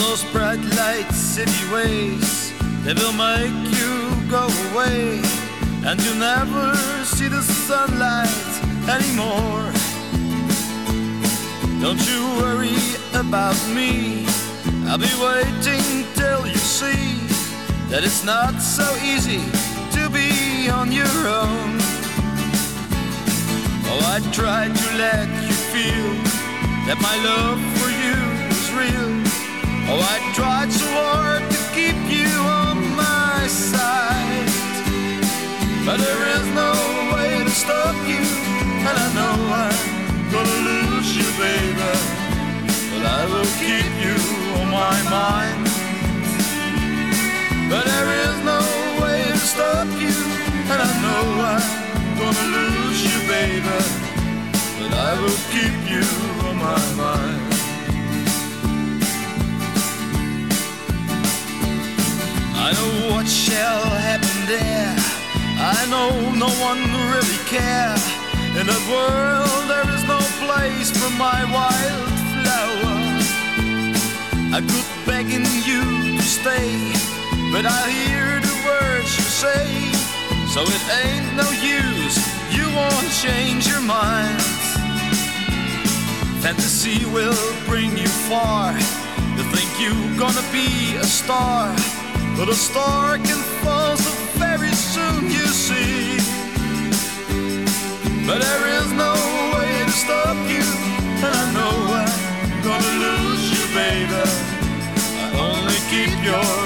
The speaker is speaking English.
those bright light city ways, they will make you go away, and you never see the sunlight anymore. Don't you worry about me, I'll be waiting till you see that it's not so easy to be on your own. Oh, I tried to let you feel that my love for you is real. Oh, I tried so hard to keep you on my side, but there is no way to stop you, and I know I'm gonna lose you, baby, but I will keep you on my mind. But there is no way to stop you, and I know I'm gonna lose you, baby, but I will keep you on my mind. I know what shall happen there, I know no one really care. In that world there is no place for my wildflower. I could begging you to stay, but I hear the words you say, so it ain't no use, you won't change your mind. Fantasy will bring you far, you think you're gonna be a star, but a star can fall so very soon, you see. But there is no way to stop you, and I know I'm gonna lose you, baby. I only keep your